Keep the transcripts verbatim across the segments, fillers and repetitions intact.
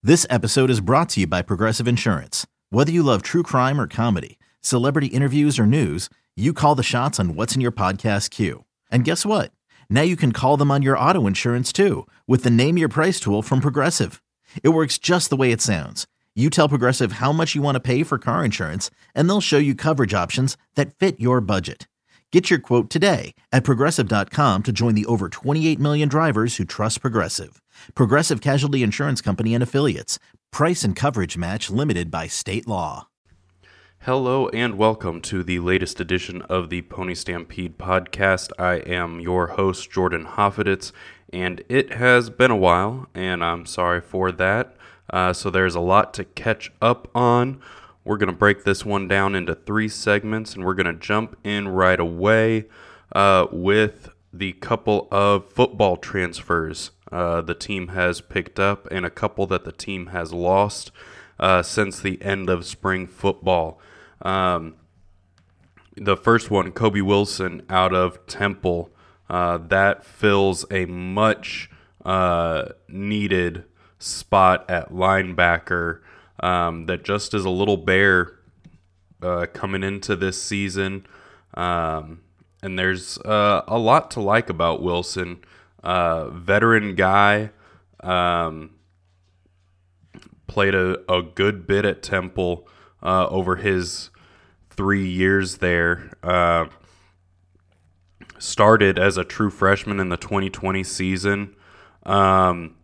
This episode is brought to you by Progressive Insurance. Whether you love true crime or comedy, celebrity interviews or news, you call the shots on what's in your podcast queue. And guess what? Now you can call them on your auto insurance too with the Name Your Price tool from Progressive. It works just the way it sounds. You tell Progressive how much you want to pay for car insurance, and they'll show you coverage options that fit your budget. Get your quote today at progressive dot com to join the over twenty-eight million drivers who trust Progressive. Progressive Casualty Insurance Company and Affiliates. Price and coverage match limited by state law. Hello and welcome to the latest edition of the Pony Stampede podcast. I am your host, Jordan Hoffeditz, and it has been a while, and I'm sorry for that. Uh, so there's a lot to catch up on. We're going to break this one down into three segments, and we're going to jump in right away uh, with the couple of football transfers uh, the team has picked up and a couple that the team has lost uh, since the end of spring football. Um, the first one, Kobe Wilson out of Temple, uh, that fills a much uh, needed spot at linebacker. Um, that just is a little bare uh, coming into this season. Um, and there's uh, a lot to like about Wilson. Uh, veteran guy, um, played a, a good bit at Temple uh, over his three years there. Uh, started as a true freshman in the twenty twenty season. Um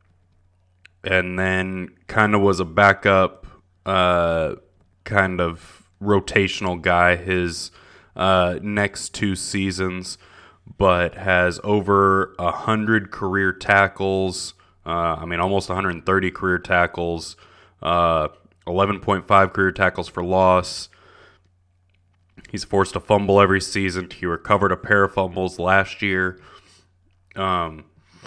And then kind of was a backup, uh, kind of rotational guy his uh, next two seasons, but has over one hundred career tackles. Uh, I mean, almost one hundred thirty career tackles, uh, eleven point five career tackles for loss. He's forced a fumble every season. He recovered a pair of fumbles last year. Um.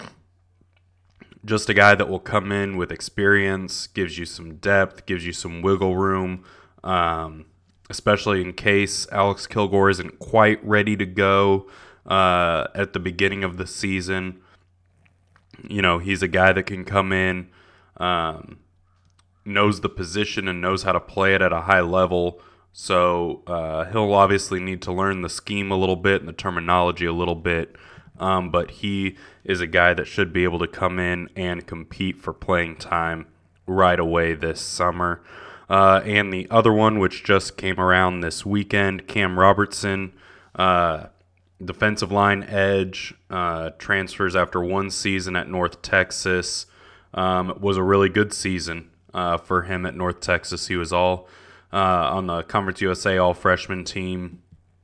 Just a guy that will come in with experience, gives you some depth, gives you some wiggle room, um, especially in case Alex Kilgore isn't quite ready to go uh, at the beginning of the season. You know, he's a guy that can come in, um, knows the position and knows how to play it at a high level. So uh, he'll obviously need to learn the scheme a little bit and the terminology a little bit. Um, but he is a guy that should be able to come in and compete for playing time right away this summer. Uh, and the other one, which just came around this weekend, Cam Robertson, uh, defensive line edge, uh, transfers after one season at North Texas. Um, was a really good season uh, for him at North Texas. He was all uh, on the Conference U S A all-freshman team.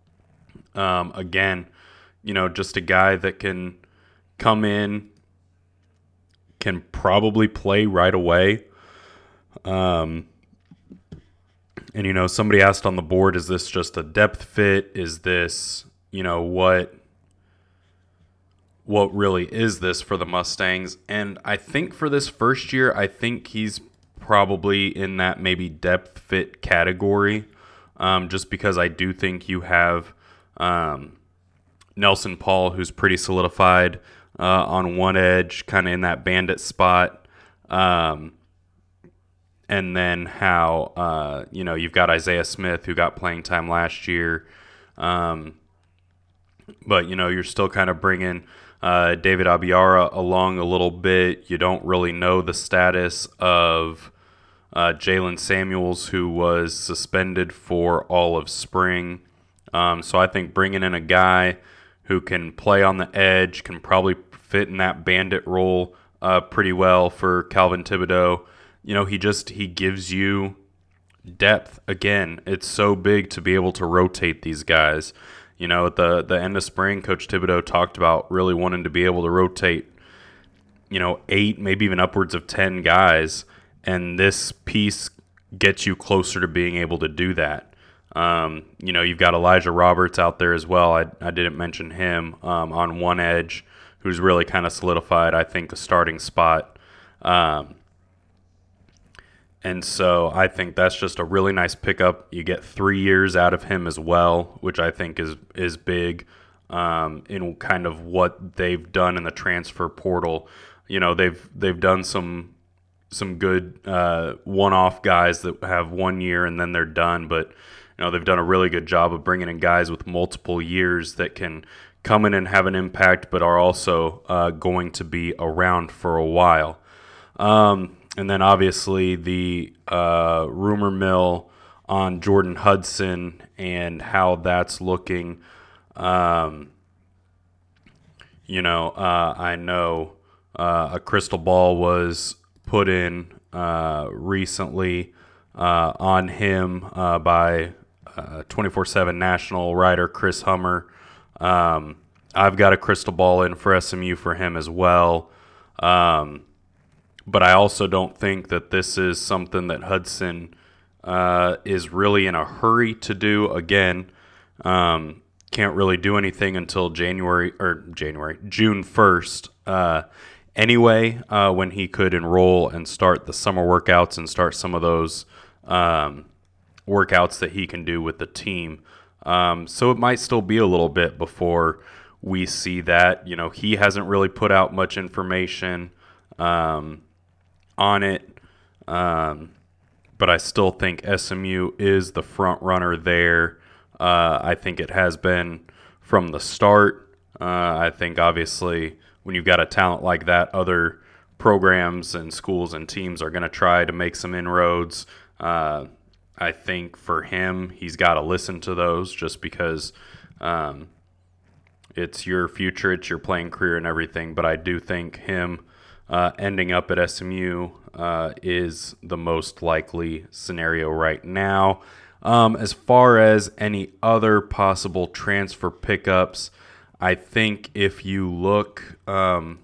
Um, again, you know, just a guy that can come in, can probably play right away. Um, and, you know, somebody asked on the board, is this just a depth fit? Is this, you know, what, what really is this for the Mustangs? And I think for this first year, I think he's probably in that maybe depth fit category, um, just because I do think you have um, – Nelson Paul, who's pretty solidified uh, on one edge, kind of in that bandit spot. Um, and then how, uh, you know, you've got Isaiah Smith, who got playing time last year. Um, but, you know, you're still kind of bringing uh, David Abiara along a little bit. You don't really know the status of uh, Jalen Samuels, who was suspended for all of spring. Um, so I think bringing in a guy who can play on the edge, can probably fit in that bandit role uh, pretty well for Calvin Thibodeau. You know, he just, he gives you depth. Again, it's so big to be able to rotate these guys. You know, at the, the end of spring, Coach Thibodeau talked about really wanting to be able to rotate, you know, eight, maybe even upwards of ten guys. And this piece gets you closer to being able to do that. Um, you know, you've got Elijah Roberts out there as well. I, I didn't mention him um, on one edge, who's really kind of solidified, I think, a starting spot. Um, and so I think that's just a really nice pickup. You get three years out of him as well, which I think is is big. um, in kind of what they've done in the transfer portal. You know, they've they've done some some good uh, one-off guys that have one year and then they're done, but you know they've done a really good job of bringing in guys with multiple years that can come in and have an impact, but are also uh, going to be around for a while. Um, and then obviously the uh, rumor mill on Jordan Hudson and how that's looking. Um, you know, uh, I know uh, a crystal ball was put in uh, recently uh, on him uh, by uh, twenty-four seven national writer Chris Hummer. Um, I've got a crystal ball in for S M U for him as well. Um, but I also don't think that this is something that Hudson uh, is really in a hurry to do. Again, um, can't really do anything until January or January, June first. Uh, anyway, uh, when he could enroll and start the summer workouts and start some of those um, workouts that he can do with the team. Um, so it might still be a little bit before we see that. You know, he hasn't really put out much information um, on it, um, but I still think S M U is the front runner there. Uh, I think it has been from the start. Uh, I think obviously when you've got a talent like that, other programs and schools and teams are going to try to make some inroads. Uh, I think for him, he's got to listen to those just because um, it's your future, it's your playing career and everything. But I do think him uh, ending up at S M U uh, is the most likely scenario right now. Um, as far as any other possible transfer pickups, I think if you look, um,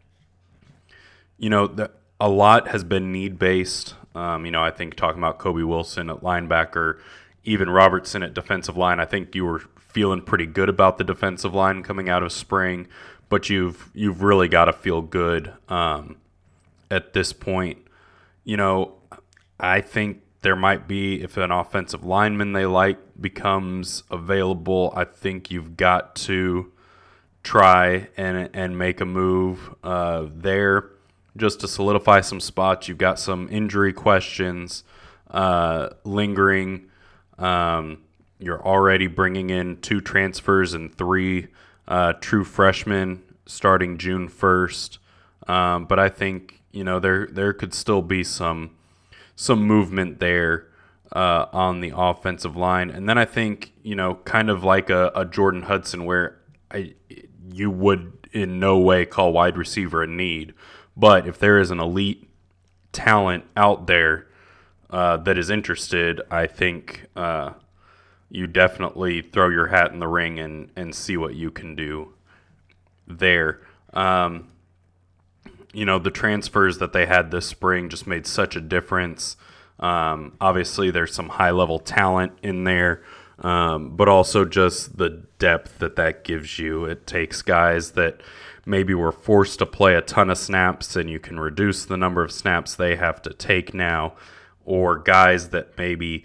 you know, the, a lot has been need-based. Um, you know, I think talking about Kobe Wilson at linebacker, even Robertson at defensive line, I think you were feeling pretty good about the defensive line coming out of spring, but you've you've really got to feel good um, at this point. You know, I think there might be, if an offensive lineman they like becomes available, I think you've got to try and and make a move uh, there just to solidify some spots. You've got some injury questions uh, lingering. Um, you're already bringing in two transfers and three uh, true freshmen starting June first. Um, but I think, you know, there there could still be some some movement there uh, on the offensive line. And then I think, you know, kind of like a, a Jordan Hudson where I, you would in no way call wide receiver a need. But if there is an elite talent out there uh, that is interested, I think uh, you definitely throw your hat in the ring and, and see what you can do there. Um, you know, the transfers that they had this spring just made such a difference. Um, obviously, there's some high-level talent in there, um, but also just the depth that that gives you. It takes guys that maybe were forced to play a ton of snaps and you can reduce the number of snaps they have to take now, or guys that maybe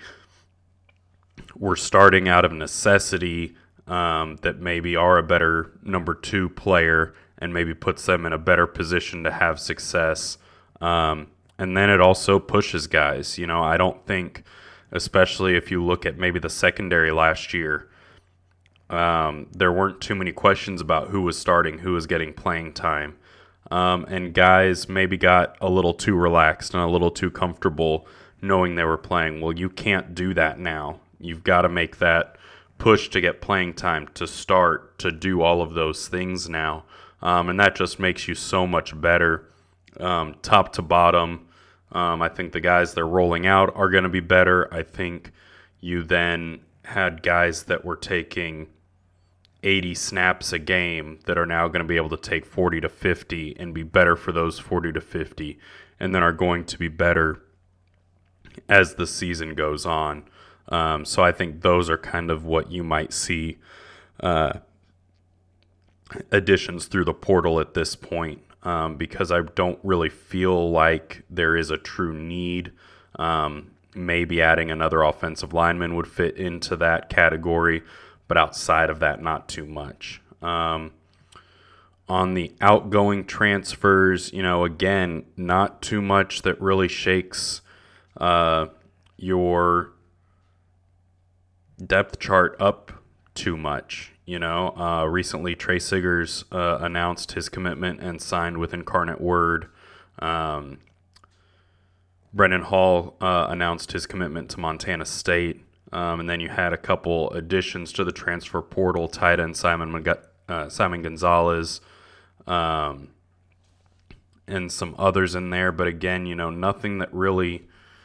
were starting out of necessity um, that maybe are a better number two player and maybe puts them in a better position to have success. Um, and then it also pushes guys. You know, I don't think, especially if you look at maybe the secondary last year, um, there weren't too many questions about who was starting, who was getting playing time. Um, and guys maybe got a little too relaxed and a little too comfortable knowing they were playing. Well, you can't do that now. You've got to make that push to get playing time, to start, to do all of those things now. Um, and that just makes you so much better, um, top to bottom. Um, I think the guys they're rolling out are going to be better. I think you then had guys that were taking eighty snaps a game that are now going to be able to take forty to fifty and be better for those forty to fifty, and then are going to be better as the season goes on. Um, so I think those are kind of what you might see uh, additions through the portal at this point, um, because I don't really feel like there is a true need. Um, maybe adding another offensive lineman would fit into that category, but outside of that, not too much. Um, on the outgoing transfers, you know, again, not too much that really shakes uh, your depth chart up too much. You know, uh, recently Trey Siggers uh, announced his commitment and signed with Incarnate Word. Um, Brendan Hall uh, announced his commitment to Montana State. Um, and then you had a couple additions to the transfer portal, tight end Simon Mag- uh, Simon Gonzalez, um, and some others in there. But again, you know, nothing that really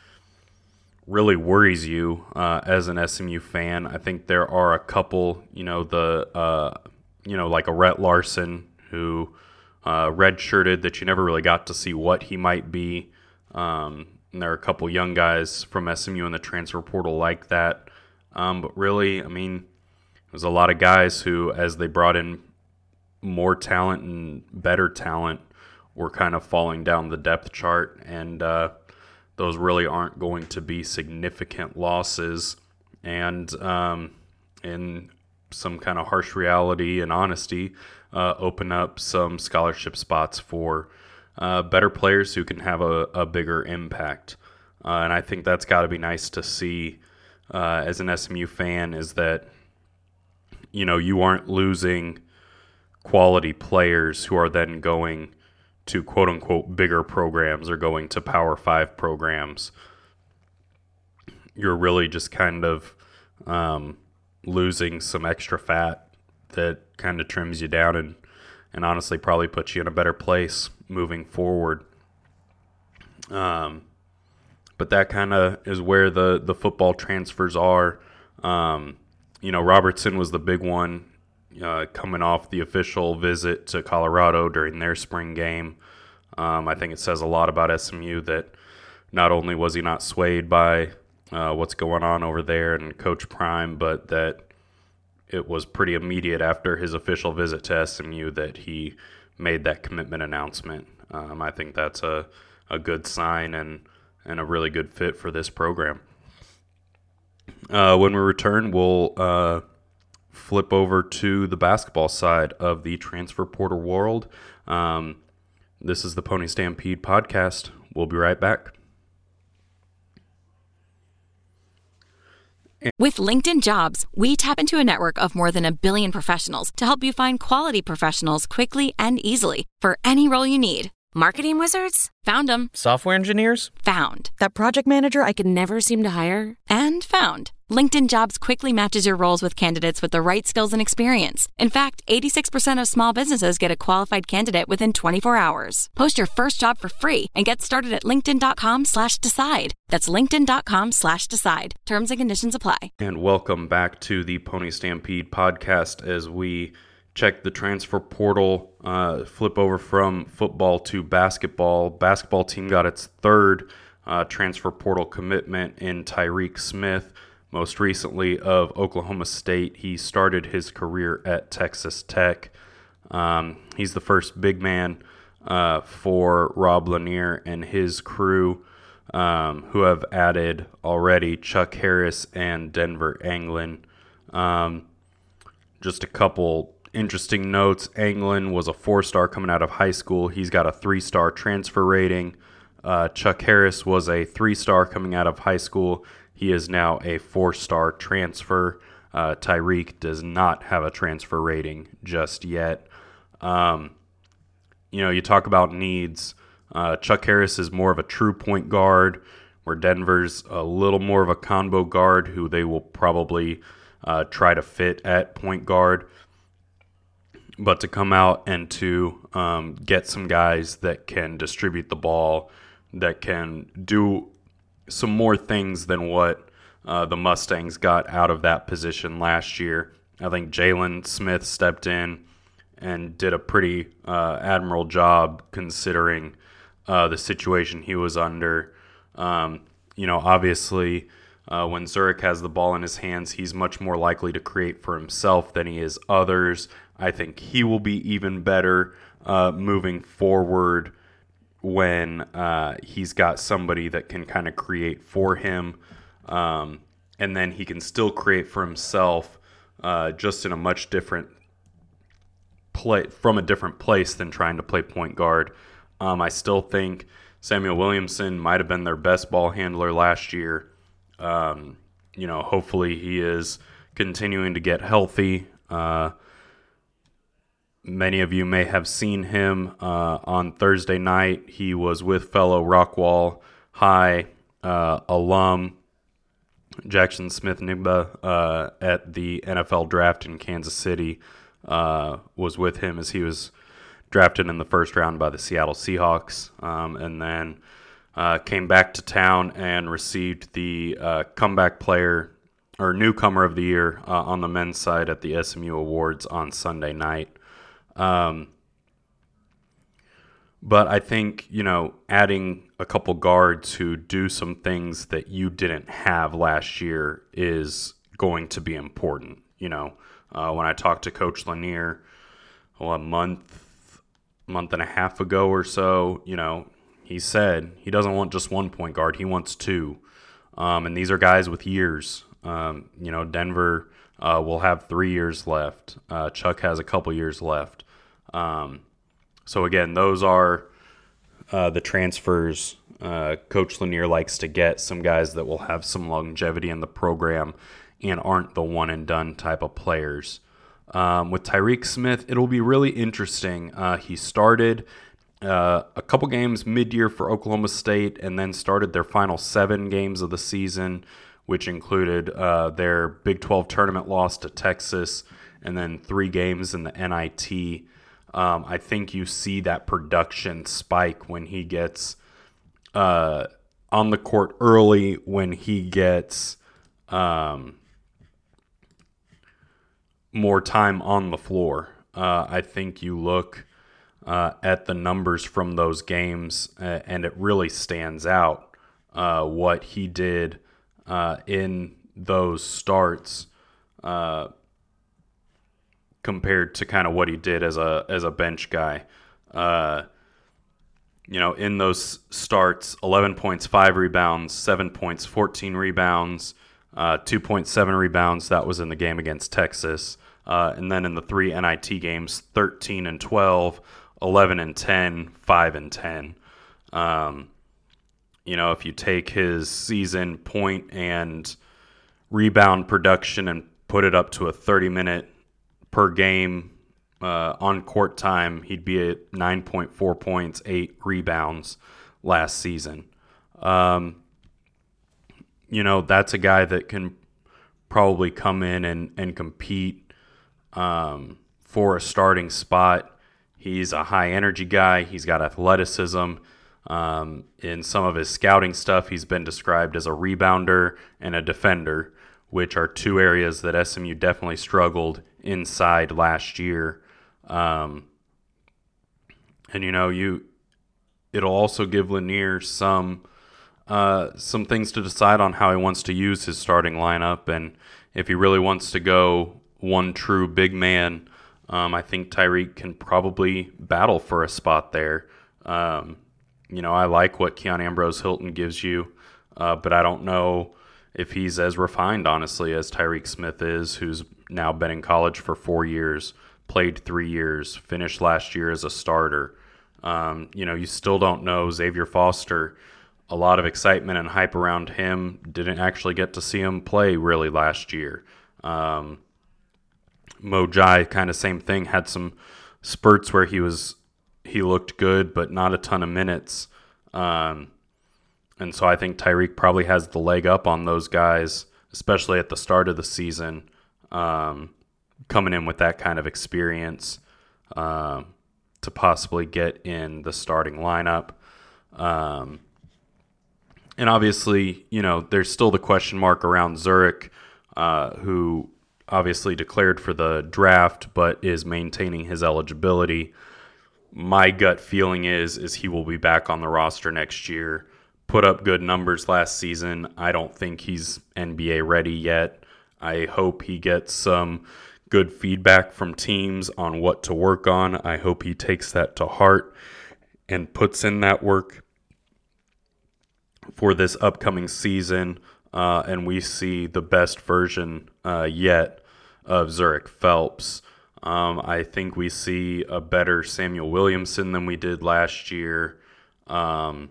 really worries you uh, as an S M U fan. I think there are a couple, you know, the uh, you know, like a Rhett Larson who uh, redshirted that you never really got to see what he might be. Um, and there are a couple young guys from S M U in the transfer portal like that. Um, but really, I mean, there's a lot of guys who, as they brought in more talent and better talent, were kind of falling down the depth chart. And uh, those really aren't going to be significant losses. And um, in some kind of harsh reality and honesty, uh, open up some scholarship spots for uh, better players who can have a, a bigger impact. Uh, and I think that's got to be nice to see uh, as an S M U fan, is that, you know, you aren't losing quality players who are then going to quote-unquote bigger programs or going to Power Five programs. You're really just kind of um, losing some extra fat that kind of trims you down and, and honestly probably puts you in a better place moving forward. Um, but that kind of is where the, the football transfers are. Um, you know, Robertson was the big one. Uh, coming off the official visit to Colorado during their spring game. Um, I think it says a lot about S M U that not only was he not swayed by uh, what's going on over there and Coach Prime, but that it was pretty immediate after his official visit to S M U that he made that commitment announcement. Um, I think that's a, a good sign and, and a really good fit for this program. Uh, when we return, we'll uh, flip over to the basketball side of the transfer portal world. Um, this is the Pony Stampede podcast. We'll be right back. With LinkedIn Jobs, we tap into a network of more than a billion professionals to help you find quality professionals quickly and easily for any role you need. Marketing wizards? Found them. Software engineers? Found. That project manager I could never seem to hire? And found. LinkedIn Jobs quickly matches your roles with candidates with the right skills and experience. In fact, eighty-six percent of small businesses get a qualified candidate within twenty-four hours. Post your first job for free and get started at linkedin.com slash decide. That's linkedin.com slash decide. Terms and conditions apply. And welcome back to the Pony Stampede podcast as we check the transfer portal, uh, flip over from football to basketball. Basketball team got its third uh, transfer portal commitment in Tyreek Smith, most recently of Oklahoma State. He started his career at Texas Tech. Um, he's the first big man uh, for Rob Lanier and his crew, um, who have added already Chuck Harris and Denver Anglin. Um, just a couple interesting notes. Anglin was a four-star coming out of high school. He's got a three-star transfer rating. Uh, Chuck Harris was a three-star coming out of high school. He is now a four-star transfer. Uh, Tyreek does not have a transfer rating just yet. Um, you know, you talk about needs. Uh, Chuck Harris is more of a true point guard, where Denver's a little more of a combo guard who they will probably uh, try to fit at point guard. But to come out and to um, get some guys that can distribute the ball, that can do some more things than what uh, the Mustangs got out of that position last year. I think Jalen Smith stepped in and did a pretty uh, admirable job considering uh, the situation he was under. Um, you know, obviously, uh, when Zurich has the ball in his hands, he's much more likely to create for himself than he is others. I think he will be even better uh, moving forward when uh, he's got somebody that can kind of create for him. Um, and then he can still create for himself uh, just in a much different play from a different place than trying to play point guard. Um, I still think Samuel Williamson might have been their best ball handler last year. Um, you know, hopefully he is continuing to get healthy. Uh, many of you may have seen him uh, on Thursday night. He was with fellow Rockwall High uh, alum Jackson Smith-Njigba uh, at the N F L draft in Kansas City. Uh, was with him as he was drafted in the first round by the Seattle Seahawks, um, and then uh, came back to town and received the uh, comeback player or newcomer of the year uh, on the men's side at the S M U Awards on Sunday night. Um, but I think, you know, adding a couple guards who do some things that you didn't have last year is going to be important. You know, uh, when I talked to Coach Lanier well, a month, month and a half ago or so, you know, he said he doesn't want just one point guard. He wants two. Um, and these are guys with years. Um, you know, Denver uh, will have three years left. Uh, Chuck has a couple years left. Um, so, again, those are uh, the transfers uh, Coach Lanier likes to get, some guys that will have some longevity in the program and aren't the one-and-done type of players. Um, with Tyreke Smith, it'll be really interesting. Uh, he started uh, a couple games mid-year for Oklahoma State and then started their final seven games of the season, which included uh, their Big twelve tournament loss to Texas and then three games in the N I T. Um, I think you see that production spike when he gets uh, on the court early, when he gets um, more time on the floor. Uh, I think you look uh, at the numbers from those games, uh, and it really stands out uh, what he did uh, in those starts uh, compared to kind of what he did as a as a bench guy. Uh, you know, in those starts, eleven points, five rebounds, seven points, fourteen rebounds, uh, two point seven rebounds. That was in the game against Texas. Uh, and then in the three N I T games, thirteen and twelve, eleven and ten, five and ten. Um, you know, if you take his season point and rebound production and put it up to a thirty-minute per game uh, on-court time, he'd be at nine point four points, eight rebounds last season. Um, you know, that's a guy that can probably come in and, and compete Um, for a starting spot. He's a high-energy guy. He's got athleticism. Um, in some of his scouting stuff, he's been described as a rebounder and a defender, which are two areas that S M U definitely struggled inside last year. Um, and, you know, you it'll also give Lanier some uh, some things to decide on how he wants to use his starting lineup, and if he really wants to go one true big man, um, I think Tyreke can probably battle for a spot there. Um, you know, I like what Keon Ambrose Hilton gives you, uh, but I don't know if he's as refined, honestly, as Tyreke Smith is, who's now been in college for four years, played three years, finished last year as a starter. Um, you know, you still don't know Xavier Foster. A lot of excitement and hype around him. Didn't actually get to see him play really last year. Um, Mo Jai, kind of same thing, had some spurts where he was he looked good, but not a ton of minutes. Um, and so I think Tyreke probably has the leg up on those guys, especially at the start of the season, um, coming in with that kind of experience uh, to possibly get in the starting lineup. Um, and obviously, you know, there's still the question mark around Zurich, uh, who obviously declared for the draft, but is maintaining his eligibility. My gut feeling is is he will be back on the roster next year. Put up good numbers last season. I don't think he's N B A ready yet. I hope he gets some good feedback from teams on what to work on. I hope he takes that to heart and puts in that work for this upcoming season. Uh, and we see the best version uh, yet of Zurich Phelps. Um, I think we see a better Samuel Williamson than we did last year. Um,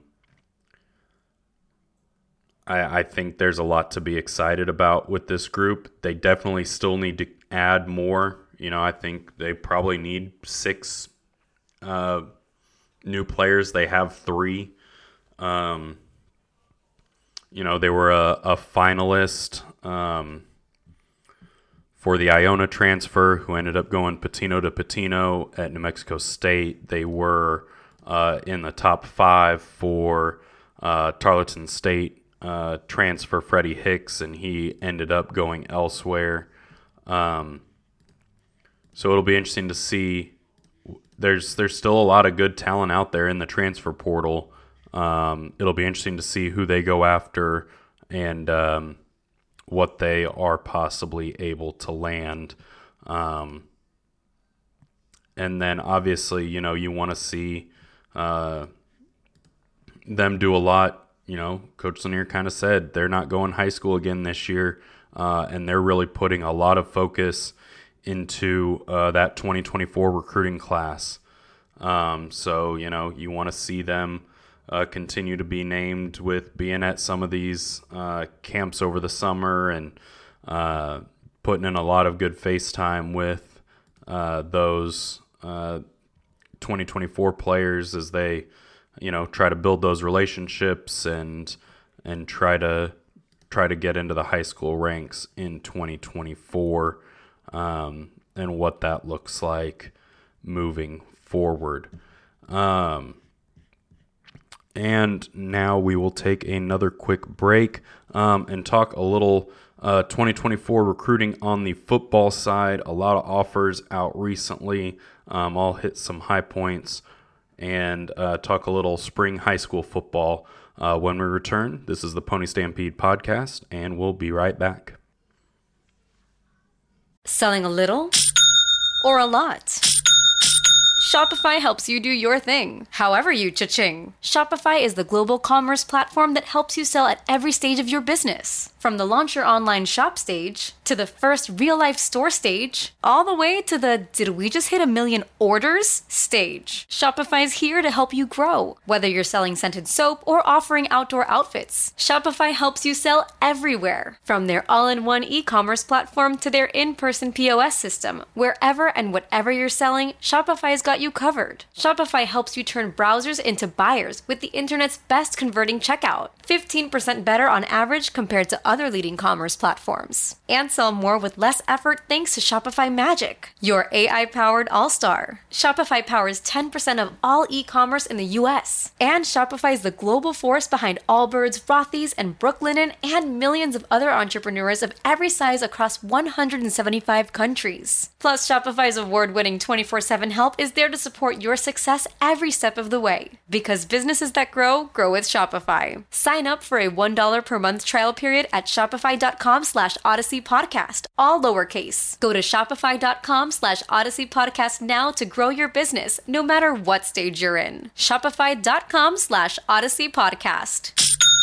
I, I think there's a lot to be excited about with this group. They definitely still need to add more. You know, I think they probably need six uh, new players. They have three. Um, you know, they were a, a finalist um, for the Iona transfer, who ended up going Patino to Patino at New Mexico State. They were uh, in the top five for uh, Tarleton State uh, transfer Freddie Hicks, and he ended up going elsewhere. Um, so it'll be interesting to see. There's there's still a lot of good talent out there in the transfer portal. Um, it'll be interesting to see who they go after and um, what they are possibly able to land. Um, and then obviously, you know, you want to see uh, them do a lot. You know, Coach Lanier kind of said they're not going high school again this year, uh, and they're really putting a lot of focus into uh, that twenty twenty-four recruiting class. Um, so, you know, you want to see them uh, continue to be named with being at some of these uh, camps over the summer and uh, putting in a lot of good face time with uh, those uh, twenty twenty-four players as they, you know, try to build those relationships and and try to try to get into the high school ranks in twenty twenty-four. Um, and what that looks like moving forward. Um, and now we will take another quick break um, and talk a little uh, twenty twenty-four recruiting on the football side. A lot of offers out recently. Um, I'll hit some high points and uh, talk a little spring high school football uh, when we return. This is the Pony Stampede podcast, and we'll be right back. Selling a little or a lot? Shopify helps you do your thing, however you cha-ching. Shopify is the global commerce platform that helps you sell at every stage of your business. From the launch your online shop stage, to the first real-life store stage, all the way to the did we just hit a million orders stage. Shopify's here to help you grow. Whether you're selling scented soap or offering outdoor outfits, Shopify helps you sell everywhere. From their all-in-one e-commerce platform to their in-person P O S system, wherever and whatever you're selling, Shopify's got you covered. Shopify helps you turn browsers into buyers with the internet's best converting checkout. fifteen percent better on average compared to other leading commerce platforms. And sell more with less effort thanks to Shopify Magic, your A I-powered all-star. Shopify powers ten percent of all e-commerce in the U S. And Shopify is the global force behind Allbirds, Rothy's, and Brooklinen, and millions of other entrepreneurs of every size across one hundred seventy-five countries. Plus, Shopify's award-winning twenty-four seven help is there to support your success every step of the way. Because businesses that grow, grow with Shopify. Sign up for a one dollar per month trial period at shopify.com slash Odyssey Podcast, all lowercase. Go to shopify.com slash Odyssey Podcast now to grow your business, no matter what stage you're in. Shopify.com slash Odyssey Podcast.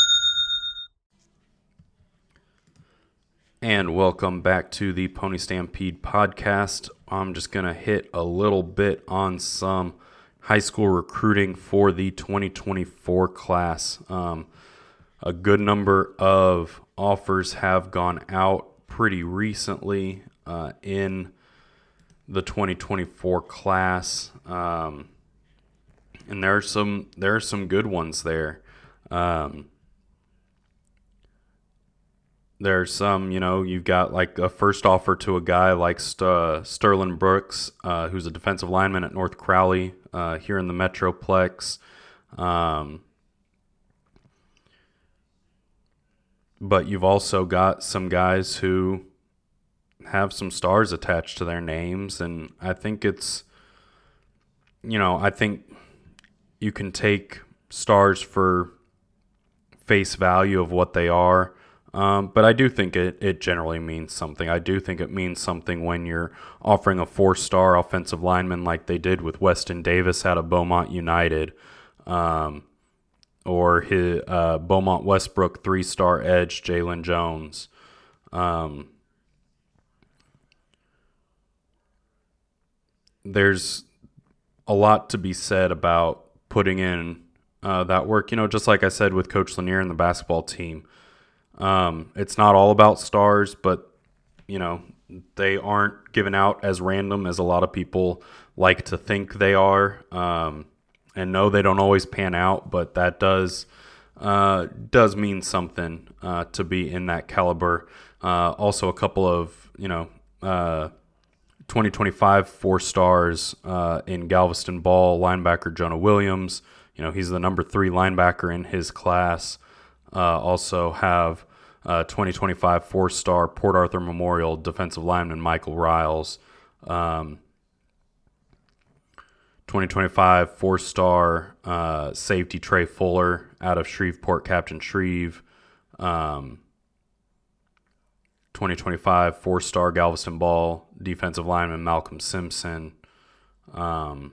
And welcome back to the Pony Stampede podcast. I'm just going to hit a little bit on some high school recruiting for the twenty twenty-four class. Um, a good number of offers have gone out pretty recently uh, in the twenty twenty-four class. Um, and there are some, there are some good ones there. Um, There's some, you know, you've got like a first offer to a guy like St- Sterling Brooks, uh, who's a defensive lineman at North Crowley uh, here in the Metroplex. Um, but you've also got some guys who have some stars attached to their names. And I think it's, you know, I think you can take stars for face value of what they are. Um, but I do think it, it generally means something. I do think it means something when you're offering a four-star offensive lineman like they did with Weston Davis out of Beaumont United, um, or his, uh, Beaumont Westbrook three-star edge Jalen Jones. Um, there's a lot to be said about putting in uh, that work. You know, just like I said with Coach Lanier and the basketball team, um, it's not all about stars, but, you know, they aren't given out as random as a lot of people like to think they are. Um, and no, they don't always pan out, but that does uh, does mean something uh, to be in that caliber. Uh, also, a couple of, you know, uh, twenty twenty-five four stars uh, in Galveston Ball, linebacker Jonah Williams. You know, he's the number three linebacker in his class. Uh, also have uh, twenty twenty-five four-star Port Arthur Memorial defensive lineman Michael Riles. Um, twenty twenty-five four-star uh, safety Trey Fuller out of Shreveport, Captain Shreve. Um, twenty twenty-five four-star Galveston Ball defensive lineman Malcolm Simpson. Um,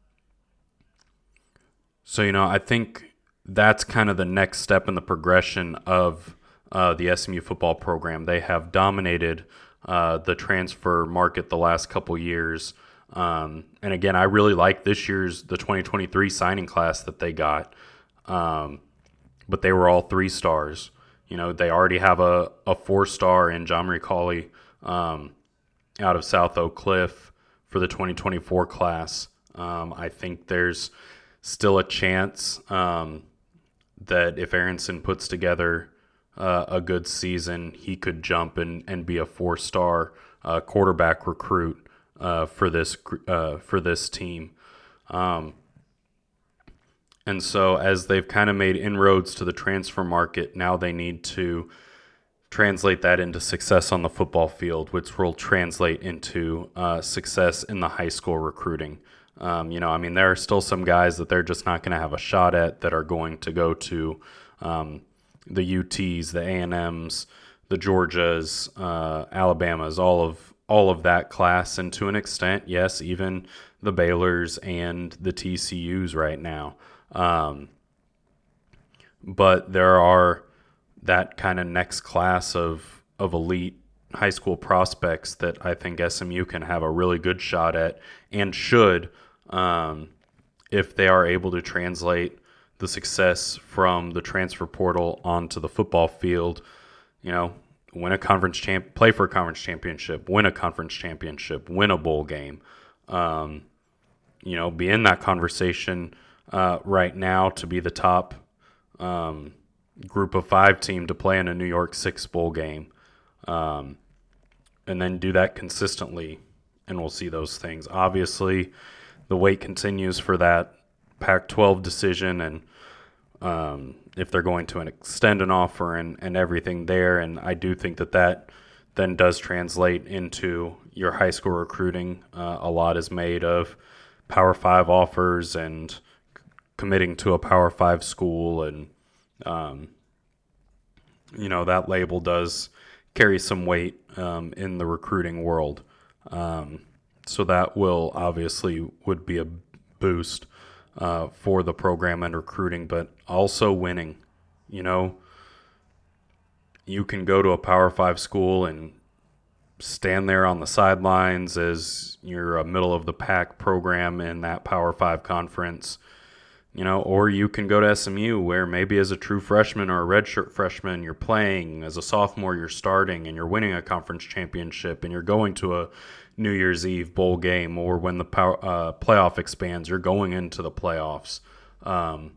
so, you know, I think that's kind of the next step in the progression of uh, the S M U football program. They have dominated uh, the transfer market the last couple years. Um, and again, I really like this year's, the twenty twenty-three signing class that they got. Um, but they were all three stars. You know, they already have a, a four-star in John Marie Colley um, out of South Oak Cliff for the twenty twenty-four class. Um, I think there's still a chance um, that if Aronson puts together uh, a good season, he could jump and, and be a four-star uh, quarterback recruit uh, for this uh, for this team. Um, and so as they've kind of made inroads to the transfer market, now they need to translate that into success on the football field, which will translate into uh, success in the high school recruiting. Um, you know, I mean, there are still some guys that they're just not going to have a shot at that are going to go to um, the U Ts, the A and Ms, the Georgias, uh, Alabamas, all of all of that class, and to an extent, yes, even the Baylors and the T C Us right now. Um, but there are that kind of next class of of elite high school prospects that I think S M U can have a really good shot at, and should, um, if they are able to translate the success from the transfer portal onto the football field. You know, win a conference champ, play for a conference championship, win a conference championship, win a bowl game. Um, you know, be in that conversation uh, right now to be the top um, group of five team to play in a New York Six bowl game. Um, and then do that consistently, and we'll see those things. Obviously, the wait continues for that Pac twelve decision, and um, if they're going to extend an offer and, and everything there. And I do think that that then does translate into your high school recruiting. Uh, a lot is made of Power Five offers and c- committing to a Power Five school, and um, you know, that label does carry some weight um, in the recruiting world. Um, so that will obviously would be a boost uh, for the program and recruiting, but also winning. You know, you can go to a Power Five school and stand there on the sidelines as you're a middle of the pack program in that Power Five conference. You know, or you can go to S M U where maybe as a true freshman or a redshirt freshman, you're playing. As a sophomore, you're starting and you're winning a conference championship, and you're going to a New Year's Eve bowl game, or when the power, uh, playoff expands, you're going into the playoffs. Um,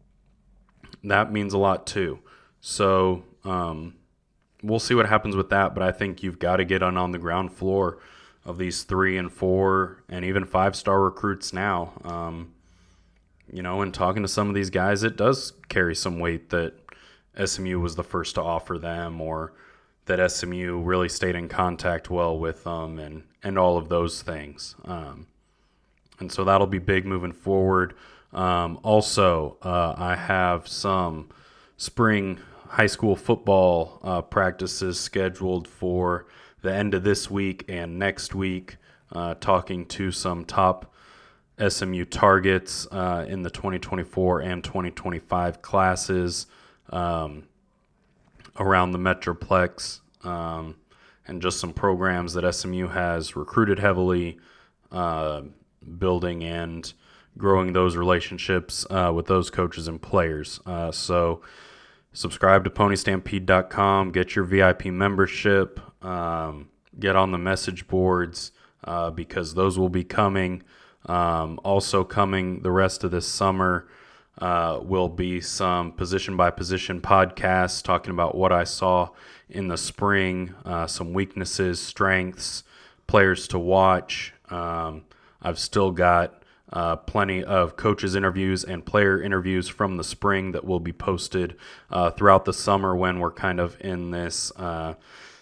that means a lot too. So um, we'll see what happens with that, but I think you've got to get on, on the ground floor of these three and four and even five-star recruits now. Um, You know, and talking to some of these guys, it does carry some weight that S M U was the first to offer them, or that S M U really stayed in contact well with them, and, and all of those things. Um, and so that'll be big moving forward. Um, also, uh, I have some spring high school football uh, practices scheduled for the end of this week and next week, uh, talking to some top S M U targets uh, in the twenty twenty-four and twenty twenty-five classes um, around the Metroplex, um, and just some programs that S M U has recruited heavily, uh, building and growing those relationships uh, with those coaches and players. Uh, so subscribe to pony stampede dot com, get your V I P membership, um, get on the message boards uh, because those will be coming. Um, also coming the rest of this summer uh, will be some position-by-position podcasts talking about what I saw in the spring, uh, some weaknesses, strengths, players to watch. Um, I've still got Uh, plenty of coaches interviews and player interviews from the spring that will be posted uh, throughout the summer when we're kind of in this uh,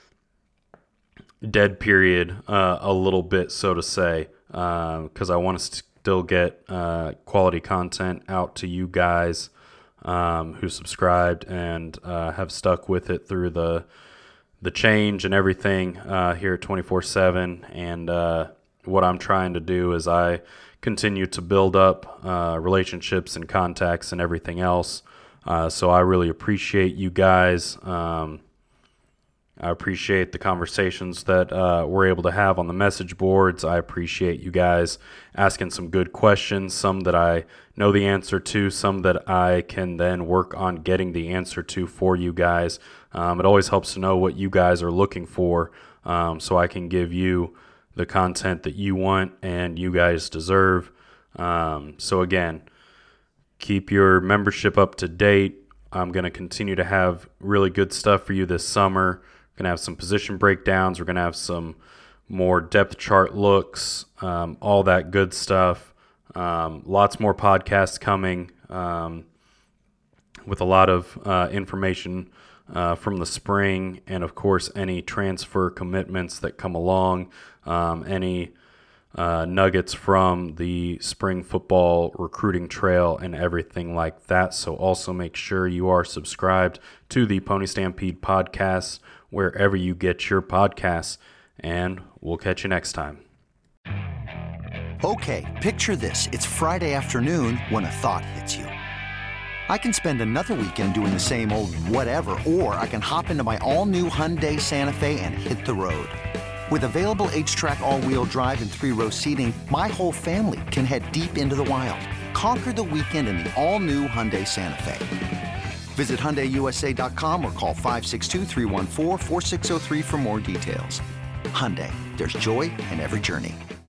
dead period uh, a little bit, so to say, because uh, I want to still get uh, quality content out to you guys um, who subscribed and uh, have stuck with it through the the change and everything uh, here at twenty-four seven. And uh, what I'm trying to do is I continue to build up uh, relationships and contacts and everything else. Uh, so I really appreciate you guys. Um, I appreciate the conversations that uh, we're able to have on the message boards. I appreciate you guys asking some good questions, some that I know the answer to, some that I can then work on getting the answer to for you guys. Um, it always helps to know what you guys are looking for um, so I can give you the content that you want and you guys deserve. Um, so again, keep your membership up to date. I'm going to continue to have really good stuff for you this summer. We're going to have some position breakdowns. We're going to have some more depth chart looks, um, all that good stuff. Um, lots more podcasts coming um, with a lot of uh, information Uh, from the spring, and of course any transfer commitments that come along, um, any uh, nuggets from the spring football recruiting trail and everything like that. So also make sure you are subscribed to the Pony Stampede podcast wherever you get your podcasts, and we'll catch you next time. Okay, picture this. It's Friday afternoon when a thought hits you. I can spend another weekend doing the same old whatever, or I can hop into my all-new Hyundai Santa Fe and hit the road. With available H-Track all-wheel drive and three-row seating, my whole family can head deep into the wild. Conquer the weekend in the all-new Hyundai Santa Fe. Visit Hyundai U S A dot com or call five six two, three one four, four six zero three for more details. Hyundai, there's joy in every journey.